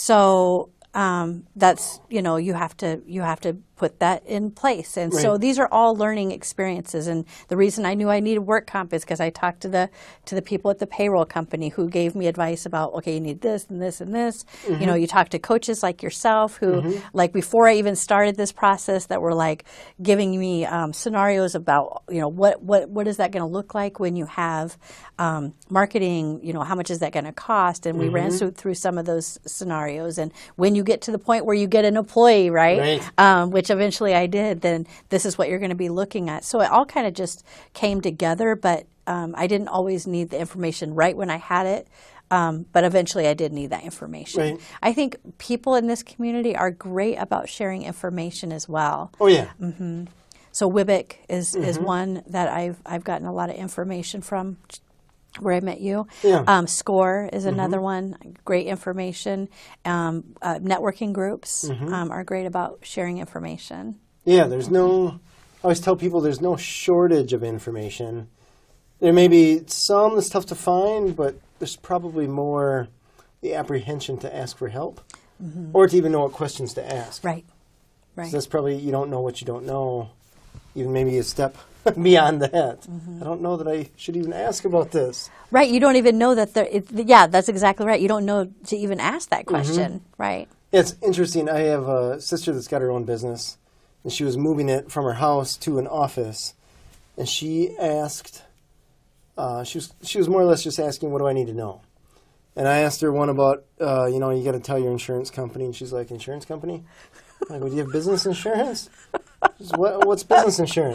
Speaker 2: So um, that's, you know, you have to you have to put that in place. And so
Speaker 1: Right.
Speaker 2: these are all learning experiences. And the reason I knew I needed work comp is because I talked to the to the people at the payroll company who gave me advice about, okay, you need this and this and this. You know, you talk to coaches like yourself who, like before I even started this process, that were like giving me um, scenarios about, you know, what what what is that going to look like when you have um, marketing, you know, how much is that going to cost? And we ran through, through some of those scenarios. And when you get to the point where you get an employee, right,
Speaker 1: Right.
Speaker 2: Um, which eventually I did, then this is what you're going to be looking at. So it all kind of just came together, but um, I didn't always need the information right when I had it. Um, but eventually I did need that information.
Speaker 1: Right.
Speaker 2: I think people in this community are great about sharing information as well.
Speaker 1: Oh, yeah.
Speaker 2: So Wibbick is, is one that I've I've gotten a lot of information from where I met you.
Speaker 1: Yeah.
Speaker 2: Um, SCORE is another one, great information. Um, uh, networking groups um, are great about sharing information.
Speaker 1: Yeah, there's no, I always tell people there's no shortage of information. There may be some that's tough to find, but there's probably more the apprehension to ask for help or to even know what questions to ask.
Speaker 2: Right,
Speaker 1: So
Speaker 2: right.
Speaker 1: that's probably, you don't know what you don't know, even maybe a step beyond that. I don't know that I should even ask about this.
Speaker 2: Right, you don't even know that there, it, yeah, that's exactly right. You don't know to even ask that question, right?
Speaker 1: Yeah, it's interesting. I have a sister that's got her own business, and she was moving it from her house to an office, and she asked, uh, she was she was more or less just asking, what do I need to know? And I asked her one about, uh, you know, you got to tell your insurance company, and she's like, insurance company? I'm like, well, do you have business insurance? She's, what, what's business insurance?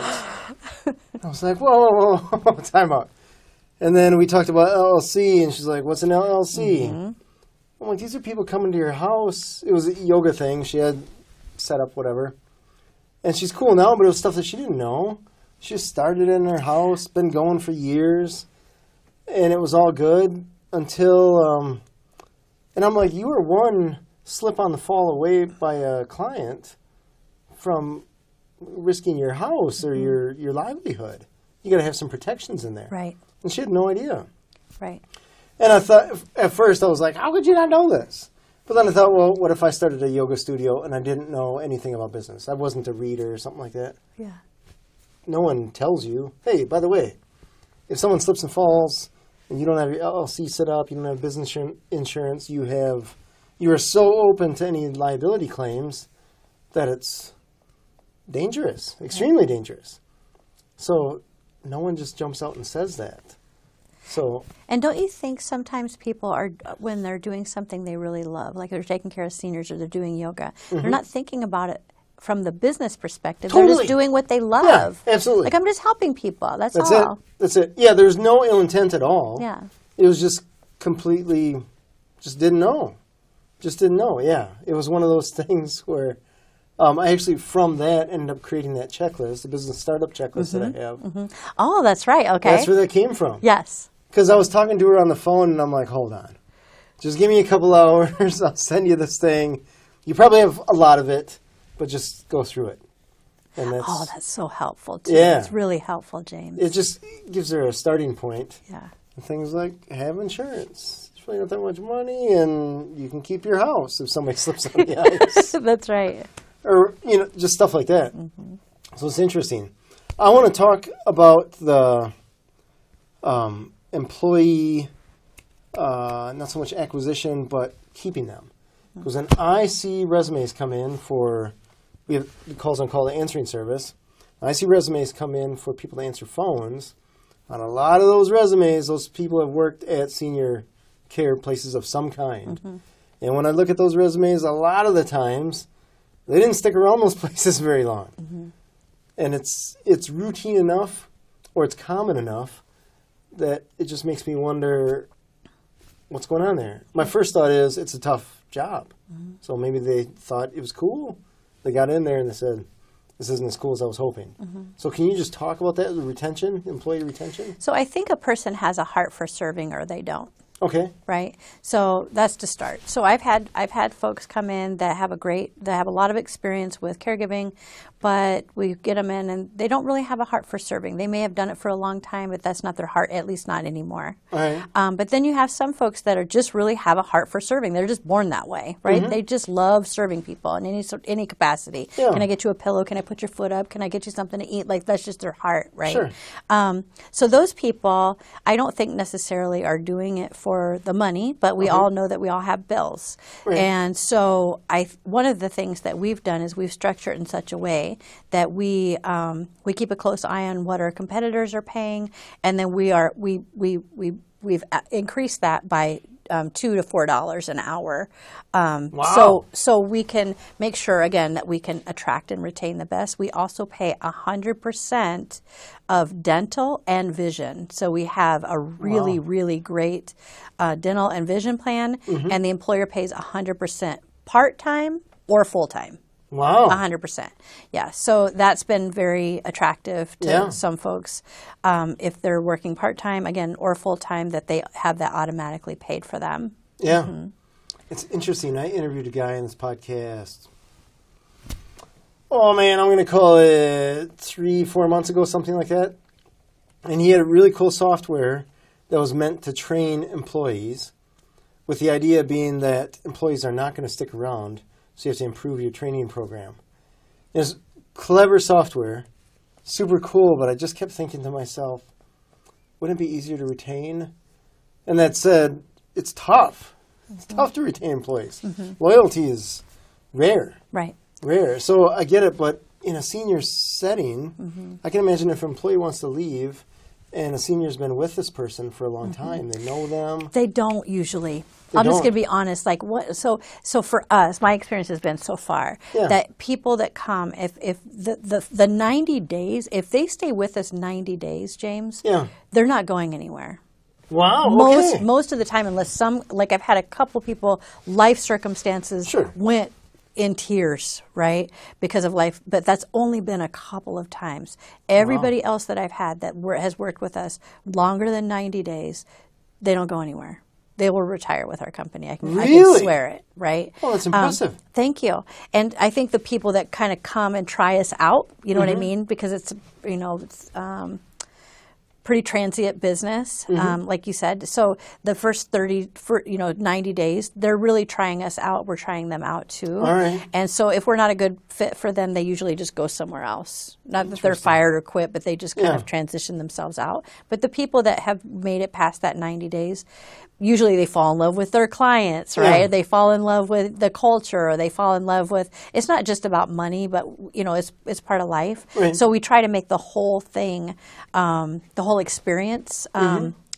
Speaker 1: I was like, whoa, whoa, whoa, whoa, time out. And then we talked about L L C, and she's like, what's an L L C? I'm like, these are people coming to your house. It was a yoga thing. She had set up whatever. And she's cool now, but it was stuff that she didn't know. She just started in her house, been going for years, and it was all good until, um, and I'm like, you were one slip on the fall away by a client from risking your house or your, your livelihood. You got to have some protections in there.
Speaker 2: Right,
Speaker 1: And she had no idea.
Speaker 2: right.
Speaker 1: And I thought, at first I was like, how could you not know this? But then I thought, well, what if I started a yoga studio and I didn't know anything about business? I wasn't a reader or something like that.
Speaker 2: Yeah.
Speaker 1: No one tells you, hey, by the way, if someone slips and falls and you don't have your L L C set up, you don't have business insur- insurance, you have, you are so open to any liability claims that it's dangerous, extremely dangerous. So no one just jumps out and says that. So,
Speaker 2: and don't you think sometimes people are, when they're doing something they really love, like they're taking care of seniors or they're doing yoga, mm-hmm. they're not thinking about it from the business perspective.
Speaker 1: Totally.
Speaker 2: They're just doing what they love.
Speaker 1: Yeah, absolutely.
Speaker 2: Like, I'm just helping people. That's,
Speaker 1: That's
Speaker 2: all.
Speaker 1: it. That's it. Yeah, there's no ill intent at all.
Speaker 2: Yeah.
Speaker 1: It was just completely, just didn't know. Just didn't know, yeah. It was one of those things where um, I actually, from that, ended up creating that checklist, the business startup checklist
Speaker 2: mm-hmm.
Speaker 1: that I have.
Speaker 2: Mm-hmm. Oh, that's right. Okay.
Speaker 1: That's where that came from.
Speaker 2: Yes.
Speaker 1: Because I was talking to her on the phone, and I'm like, hold on. Just give me a couple hours. I'll send you this thing. You probably have a lot of it, but just go through it. And that's,
Speaker 2: oh, that's so helpful, too.
Speaker 1: Yeah.
Speaker 2: It's really helpful, James.
Speaker 1: It just gives her a starting point.
Speaker 2: Yeah.
Speaker 1: And things like have insurance. It's really not that much money, and you can keep your house if somebody slips on the ice.
Speaker 2: That's right.
Speaker 1: Or, you know, just stuff like that.
Speaker 2: Mm-hmm.
Speaker 1: So it's interesting. I want to talk about the um, employee, uh, not so much acquisition, but keeping them. Because when I see resumes come in for, we have calls on call to answering service. When I see resumes come in for people to answer phones. On a lot of those resumes, those people have worked at senior care places of some kind. Mm-hmm. And when I look at those resumes, a lot of the times, they didn't stick around those places very long. Mm-hmm. And it's it's routine enough, or it's common enough, that it just makes me wonder what's going on there. My first thought is it's a tough job. Mm-hmm. So maybe they thought it was cool. They got in there and they said, this isn't as cool as I was hoping. Mm-hmm. So can you just talk about that, the retention, employee retention?
Speaker 2: So I think a person has a heart for serving or they don't.
Speaker 1: Okay.
Speaker 2: Right. So that's to start. So I've had I've had folks come in that have a great that have a lot of experience with caregiving, but we get them in and they don't really have a heart for serving. They may have done it for a long time, but that's not their heart, at least not anymore.
Speaker 1: All right.
Speaker 2: Um, but then you have some folks that are just really have a heart for serving. They're just born that way, right? Mm-hmm. They just love serving people in any any capacity.
Speaker 1: Yeah.
Speaker 2: Can I get you a pillow? Can I put your foot up? Can I get you something to eat? Like, that's just their heart, right?
Speaker 1: Sure.
Speaker 2: Um, so those people, I don't think necessarily are doing it for the money, but we
Speaker 1: okay.
Speaker 2: all know that we all have bills.
Speaker 1: Right.
Speaker 2: And so I, one of the things that we've done is we've structured it in such a way that we um, we keep a close eye on what our competitors are paying, and then we are we we we we've increased that by um, two to four dollars an hour. Um,
Speaker 1: wow.
Speaker 2: So so we can make sure again that we can attract and retain the best. We also pay a hundred percent of dental and vision. So we have a really
Speaker 1: wow.
Speaker 2: really great uh, dental and vision plan, mm-hmm. and the employer pays a hundred percent part time or full time.
Speaker 1: Wow.
Speaker 2: A hundred percent. Yeah. So that's been very attractive to
Speaker 1: yeah.
Speaker 2: some folks. Um, if they're working part-time, again, or full-time, that they have that automatically paid for them.
Speaker 1: Yeah.
Speaker 2: Mm-hmm.
Speaker 1: It's interesting. I interviewed a guy in this podcast. Oh, man, I'm going to call it three, four months ago, something like that. And he had a really cool software that was meant to train employees, with the idea being that employees are not going to stick around. So you have to improve your training program. It's clever software, super cool, but I just kept thinking to myself, wouldn't it be easier to retain? And that said, it's tough. It's mm-hmm. tough to retain employees. Mm-hmm. Loyalty is rare.
Speaker 2: Right.
Speaker 1: Rare. So I get it, but in a senior setting, mm-hmm. I can imagine if an employee wants to leave and a senior's been with this person for a long mm-hmm. time, they know them.
Speaker 2: They don't usually.
Speaker 1: They
Speaker 2: I'm
Speaker 1: don't.
Speaker 2: just going to be honest. Like what? So, so for us, my experience has been so far
Speaker 1: yeah.
Speaker 2: that people that come, if if the, the the ninety days, if they stay with us ninety days, James,
Speaker 1: yeah.
Speaker 2: they're not going anywhere.
Speaker 1: Wow.
Speaker 2: Most
Speaker 1: okay.
Speaker 2: most of the time, unless some, like I've had a couple people, life circumstances
Speaker 1: sure.
Speaker 2: went in tears, right, because of life. But that's only been a couple of times. Everybody wow. else that I've had that wor- has worked with us longer than ninety days, they don't go anywhere. They will retire with our company. I can,
Speaker 1: really?
Speaker 2: I can swear it, right?
Speaker 1: Oh, that's impressive.
Speaker 2: Um, thank you. And I think the people that kind of come and try us out, you know mm-hmm. what I mean? Because it's, you know, it's um, pretty transient business, mm-hmm. um, like you said. So the first thirty, for, you know, ninety days, they're really trying us out. We're trying them out too.
Speaker 1: All right.
Speaker 2: And so if we're not a good fit for them, they usually just go somewhere else. Not that they're fired or quit, but they just kind
Speaker 1: yeah.
Speaker 2: of transition themselves out. But the people that have made it past that ninety days, usually they fall in love with their clients, right?
Speaker 1: Yeah.
Speaker 2: They fall in love with the culture, or they fall in love with, it's not just about money, but, you know, it's it's part of life.
Speaker 1: Right.
Speaker 2: So we try to make the whole thing, um, the whole experience um,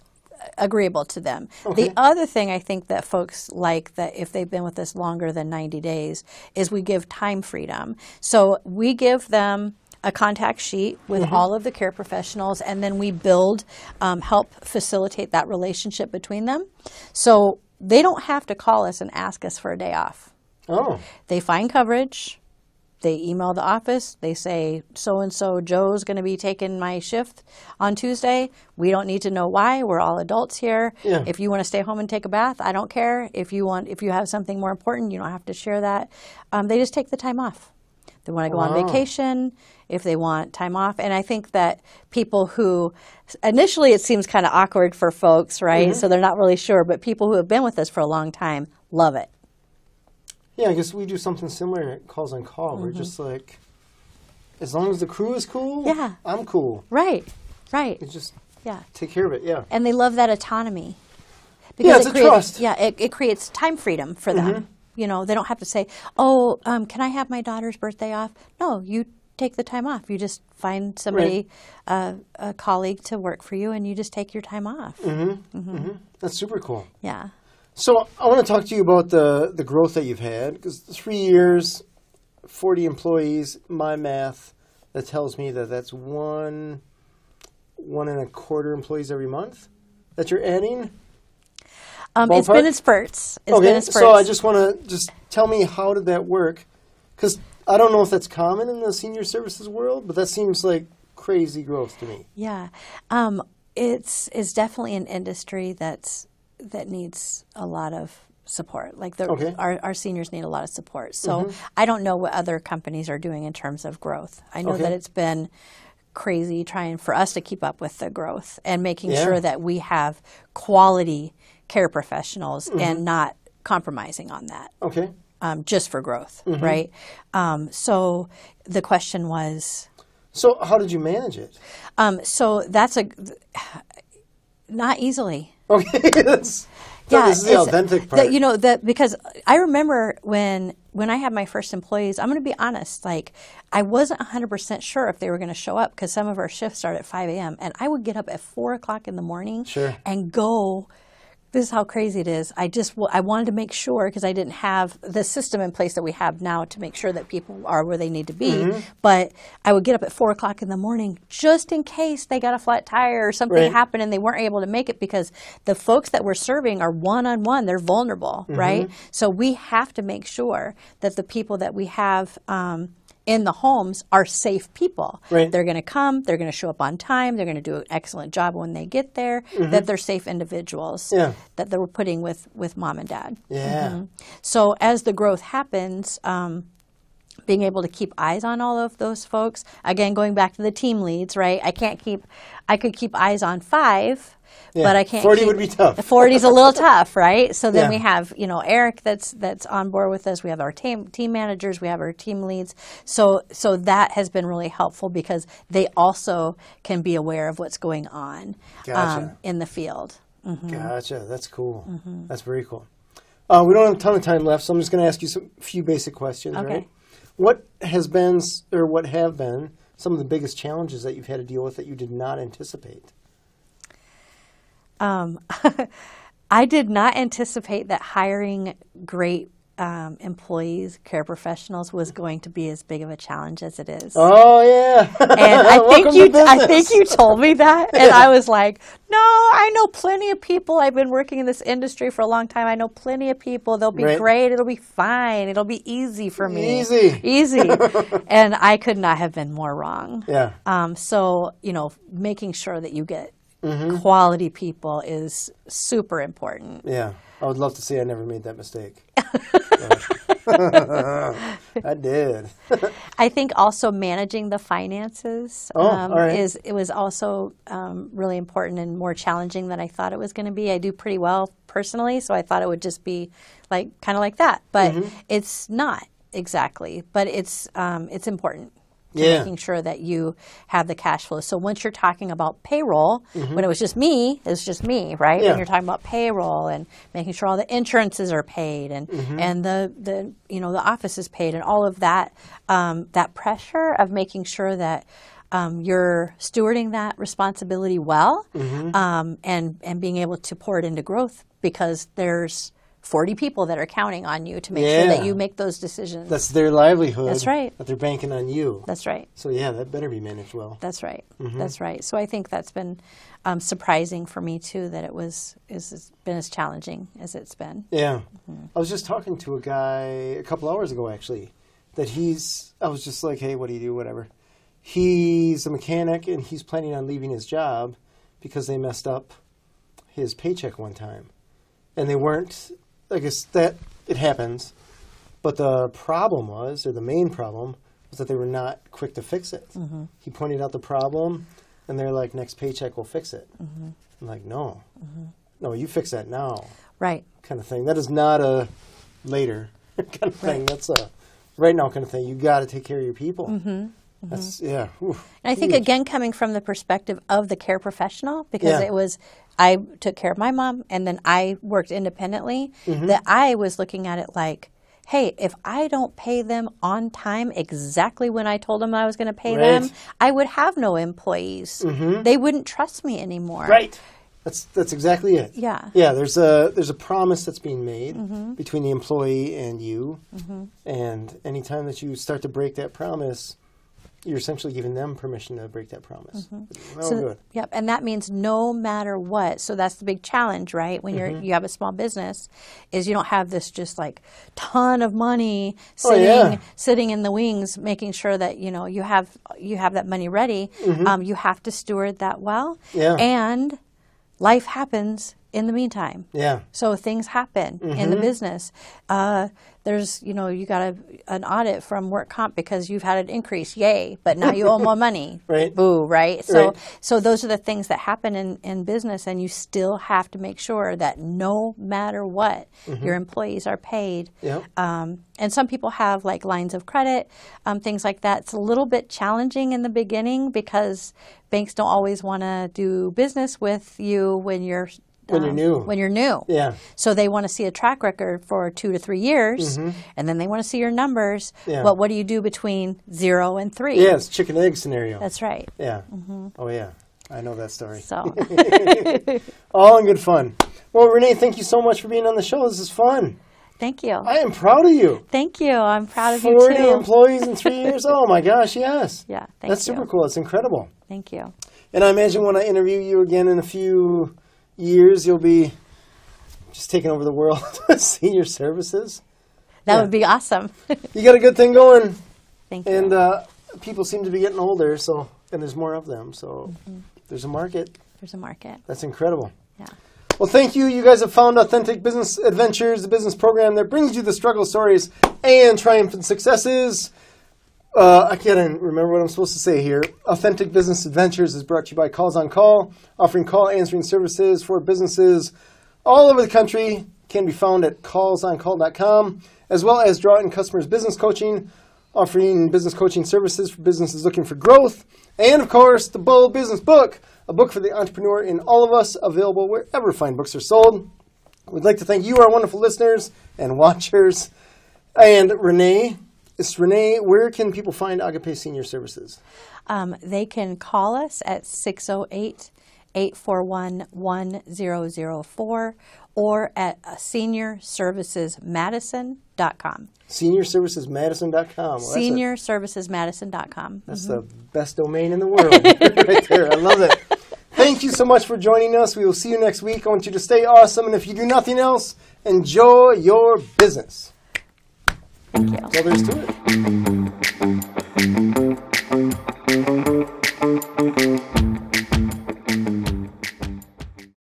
Speaker 2: agreeable to them.
Speaker 1: Okay.
Speaker 2: The other thing I think that folks like, that if they've been with us longer than ninety days, is we give time freedom. So we give them a contact sheet with mm-hmm. all of the care professionals, and then we build, um, help facilitate that relationship between them. So they don't have to call us and ask us for a day off.
Speaker 1: Oh.
Speaker 2: They find coverage. They email the office. They say, so-and-so Joe's going to be taking my shift on Tuesday. We don't need to know why. We're all adults here.
Speaker 1: Yeah.
Speaker 2: If you want to stay home and take a bath, I don't care. If you want, if you have something more important, you don't have to share that. Um, they just take the time off. They want to go
Speaker 1: Wow.
Speaker 2: on vacation, if they want time off. And I think that people who, initially it seems kind of awkward for folks, right? Mm-hmm. So they're not really sure. But people who have been with us for a long time love it.
Speaker 1: Yeah, I guess we do something similar at Calls on Call. Mm-hmm. We're just like, as long as the crew is cool,
Speaker 2: yeah.
Speaker 1: I'm cool.
Speaker 2: Right, right.
Speaker 1: You just
Speaker 2: yeah.
Speaker 1: take care of it, yeah.
Speaker 2: And they love that autonomy.
Speaker 1: Because yeah, it's
Speaker 2: it
Speaker 1: a
Speaker 2: creates,
Speaker 1: trust.
Speaker 2: Yeah, it, it creates time freedom for them. Mm-hmm. You know, they don't have to say, oh, um, can I have my daughter's birthday off? No, you take the time off. You just find somebody, right. uh, a colleague to work for you, and you just take your time off.
Speaker 1: Mm-hmm. Mm-hmm. Mm-hmm. That's super cool.
Speaker 2: Yeah.
Speaker 1: So I want to talk to you about the, the growth that you've had, because three years, forty employees, my math, that tells me that that's one, one and a quarter employees every month that you're adding.
Speaker 2: Um, it's been in spurts. It's
Speaker 1: okay,
Speaker 2: been in spurts.
Speaker 1: So I just want to just tell me, how did that work? Because I don't know if that's common in the senior services world, but that seems like crazy growth to me.
Speaker 2: Yeah, um, it's it's definitely an industry that's that needs a lot of support. Like the,
Speaker 1: okay.
Speaker 2: our our seniors need a lot of support. So
Speaker 1: mm-hmm.
Speaker 2: I don't know what other companies are doing in terms of growth. I know
Speaker 1: okay.
Speaker 2: that it's been crazy trying for us to keep up with the growth and making
Speaker 1: yeah.
Speaker 2: sure that we have quality care professionals
Speaker 1: mm-hmm.
Speaker 2: and not compromising on that.
Speaker 1: Okay.
Speaker 2: Um, just for growth,
Speaker 1: mm-hmm.
Speaker 2: right? Um, so the question was.
Speaker 1: So how did you manage it?
Speaker 2: Um, so that's a not easily.
Speaker 1: Okay. that's,
Speaker 2: yeah,
Speaker 1: this is the authentic part.
Speaker 2: The, you know, that because I remember when when I had my first employees, I'm going to be honest, like I wasn't one hundred percent sure if they were going to show up, because some of our shifts start at five a.m. and I would get up at four o'clock in the morning
Speaker 1: sure.
Speaker 2: and go. This is how crazy it is. I just I wanted to make sure, because I didn't have the system in place that we have now to make sure that people are where they need to be.
Speaker 1: Mm-hmm.
Speaker 2: But I would get up at four o'clock in the morning just in case they got a flat tire or something
Speaker 1: right.
Speaker 2: happened and they weren't able to make it, because the folks that we're serving are one-on-one. They're vulnerable,
Speaker 1: mm-hmm.
Speaker 2: right? So we have to make sure that the people that we have um, in the homes are safe people.
Speaker 1: Right.
Speaker 2: They're going to come, they're going to show up on time, they're going to do an excellent job when they get there, mm-hmm. that they're safe individuals
Speaker 1: yeah.
Speaker 2: that they were putting with, with mom and dad.
Speaker 1: Yeah.
Speaker 2: Mm-hmm. So as the growth happens, um, being able to keep eyes on all of those folks, again, going back to the team leads, right? I can't keep, I could keep eyes on five, yeah. but I can't
Speaker 1: forty
Speaker 2: keep,
Speaker 1: would be tough.
Speaker 2: forty's a little tough, right? So then
Speaker 1: yeah.
Speaker 2: we have, you know, Eric that's that's on board with us. We have our team team managers. We have our team leads. So so that has been really helpful, because they also can be aware of what's going on
Speaker 1: gotcha.
Speaker 2: um, in the field. Mm-hmm.
Speaker 1: Gotcha. That's cool.
Speaker 2: Mm-hmm.
Speaker 1: That's very cool. Uh, we don't have a ton of time left, so I'm just going to ask you some few basic questions,
Speaker 2: Okay.
Speaker 1: right? What has been, or what have been, some of the biggest challenges that you've had to deal with that you did not anticipate?
Speaker 2: Um, I did not anticipate that hiring great um, employees, care professionals, was going to be as big of a challenge as it is.
Speaker 1: Oh yeah,
Speaker 2: and I think you, I think you told me that, and
Speaker 1: yeah.
Speaker 2: I was like, no, I know plenty of people. I've been working in this industry for a long time. I know plenty of people. They'll be
Speaker 1: right.
Speaker 2: great. It'll be fine. It'll be easy for me.
Speaker 1: Easy,
Speaker 2: easy. And I could not have been more wrong.
Speaker 1: Yeah.
Speaker 2: Um. So you know, making sure that you get
Speaker 1: mm-hmm.
Speaker 2: quality people is super important.
Speaker 1: Yeah. I would love to say I never made that mistake. I did.
Speaker 2: I think also managing the finances
Speaker 1: oh,
Speaker 2: um,
Speaker 1: all right.
Speaker 2: is it was also um, really important and more challenging than I thought it was going to be. I do pretty well personally, so I thought it would just be like kind of like that, but
Speaker 1: mm-hmm.
Speaker 2: it's not exactly. But it's um, it's important. To
Speaker 1: yeah.
Speaker 2: making sure that you have the cash flow. So once you're talking about payroll,
Speaker 1: mm-hmm.
Speaker 2: when it was just me, it was just me, right?
Speaker 1: Yeah.
Speaker 2: When you're talking about payroll and making sure all the insurances are paid and
Speaker 1: mm-hmm.
Speaker 2: and the, the you know the office is paid and all of that um, that pressure of making sure that um, you're stewarding that responsibility well,
Speaker 1: Mm-hmm.
Speaker 2: um, and and being able to pour it into growth because there's forty people that are counting on you to make sure
Speaker 1: Yeah.
Speaker 2: that you make those decisions.
Speaker 1: That's their livelihood.
Speaker 2: That's right.
Speaker 1: That they're banking on you.
Speaker 2: That's right.
Speaker 1: So yeah, that better be managed well.
Speaker 2: That's right.
Speaker 1: Mm-hmm.
Speaker 2: That's right. So I think that's been um, surprising for me too. That it was is has been as challenging as it's been.
Speaker 1: Yeah. I was just talking to a guy a couple hours ago, actually, that he's, I was just like, hey, what do you do? Whatever. He's a mechanic, and he's planning on leaving his job because they messed up his paycheck one time. And they weren't, I guess that, it happens. But the problem was, or the main problem, was that they were not quick to fix it.
Speaker 2: Mm-hmm.
Speaker 1: He pointed out the problem, and they're like, next paycheck will fix it.
Speaker 2: Mm-hmm.
Speaker 1: I'm like, no.
Speaker 2: Mm-hmm.
Speaker 1: No, you fix that now.
Speaker 2: Right.
Speaker 1: Kind of thing. That is not a later kind of thing.
Speaker 2: Right.
Speaker 1: That's a right now kind of thing. You got to take care of your people.
Speaker 2: Mm-hmm.
Speaker 1: That's yeah. Whew,
Speaker 2: And I think
Speaker 1: huge.
Speaker 2: again, coming from the perspective of the care professional, because
Speaker 1: Yeah.
Speaker 2: it was I took care of my mom, and then I worked independently.
Speaker 1: Mm-hmm.
Speaker 2: That I was looking at it like, hey, if I don't pay them on time exactly when I told them I was going to pay
Speaker 1: Right.
Speaker 2: them, I would have no employees.
Speaker 1: Mhm.
Speaker 2: They wouldn't trust me anymore.
Speaker 1: Right. That's that's exactly it.
Speaker 2: Yeah.
Speaker 1: Yeah. There's a there's a promise that's being made
Speaker 2: Mm-hmm.
Speaker 1: between the employee and you,
Speaker 2: Mm-hmm.
Speaker 1: and anytime that you start to break that promise, you're essentially giving them permission to break that promise. Oh,
Speaker 2: Mm-hmm. So,
Speaker 1: good.
Speaker 2: Yep, and that means no matter what. So that's the big challenge, right? When you're
Speaker 1: Mm-hmm.
Speaker 2: you have a small business, is you don't have this just like ton of money
Speaker 1: Oh,
Speaker 2: sitting
Speaker 1: yeah.
Speaker 2: sitting in the wings, making sure that you know you have you have that money ready. Um, you have to steward that well,
Speaker 1: Mm-hmm. Yeah.
Speaker 2: and life happens in the meantime.
Speaker 1: Yeah.
Speaker 2: So things happen in
Speaker 1: Mm-hmm.
Speaker 2: the business. Uh, there's, you know, you got a, an audit from work comp because you've had an increase, yay! But now you owe more money,
Speaker 1: Right.
Speaker 2: Boo, right? So,
Speaker 1: Right.
Speaker 2: so those are the things that happen in, in business, and you still have to make sure that no matter what, your employees are paid.
Speaker 1: Yep.
Speaker 2: Um, and some people have like lines of credit, um, things like that. It's a little bit challenging in the beginning because banks don't always want to do business with you when you're
Speaker 1: When you're
Speaker 2: um,
Speaker 1: new.
Speaker 2: When you're new.
Speaker 1: Yeah.
Speaker 2: So they want to see a track record for two to three years, and then they want to see your numbers.
Speaker 1: Mm-hmm. Yeah.
Speaker 2: But what do you do between zero and three?
Speaker 1: Yeah. It's chicken egg scenario.
Speaker 2: That's right.
Speaker 1: yeah. Oh yeah. I know that story.
Speaker 2: So
Speaker 1: All in good fun. Well, Renee, thank you so much for being on the show. This is fun.
Speaker 2: thank you.
Speaker 1: I am proud of you.
Speaker 2: Thank you. I'm proud of you
Speaker 1: forty
Speaker 2: too.
Speaker 1: employees in three years. Oh my gosh, yes.
Speaker 2: Yeah, thank
Speaker 1: That's
Speaker 2: you.
Speaker 1: super cool. It's incredible.
Speaker 2: Thank you.
Speaker 1: And I imagine when I interview you again in a few years, you'll be just taking over the world with senior services.
Speaker 2: That
Speaker 1: Yeah.
Speaker 2: would be awesome.
Speaker 1: You got a good thing going,
Speaker 2: Thank you.
Speaker 1: and uh, people seem to be getting older, so and there's more of them. So
Speaker 2: Mm-hmm.
Speaker 1: there's a market.
Speaker 2: There's a market.
Speaker 1: That's incredible.
Speaker 2: Yeah.
Speaker 1: Well, thank you. You guys have found Authentic Business Adventures, the business program that brings you the struggle stories and triumphant successes. Uh, I can't remember what I'm supposed to say here. Authentic Business Adventures is brought to you by Calls on Call, offering call answering services for businesses all over the country. Can be found at calls on call dot com, as well as Draw In Customers Business Coaching, offering business coaching services for businesses looking for growth. And, of course, the Bold Business Book, a book for the entrepreneur in all of us, available wherever fine books are sold. We'd like to thank you, our wonderful listeners and watchers. And Renee, it's Renee, where can people find Agape Senior Services?
Speaker 2: Um, they can call us at six oh eight, eight four one, one zero zero four or at senior services madison dot com.
Speaker 1: senior services madison dot com. Well,
Speaker 2: senior services madison dot com.
Speaker 1: That's, a, that's the best domain in the world right there. I love it. Thank you so much for joining us. We will see you next week. I want you to stay awesome. And if you do nothing else, enjoy your business.
Speaker 2: Thank you.
Speaker 1: That's all there is to it.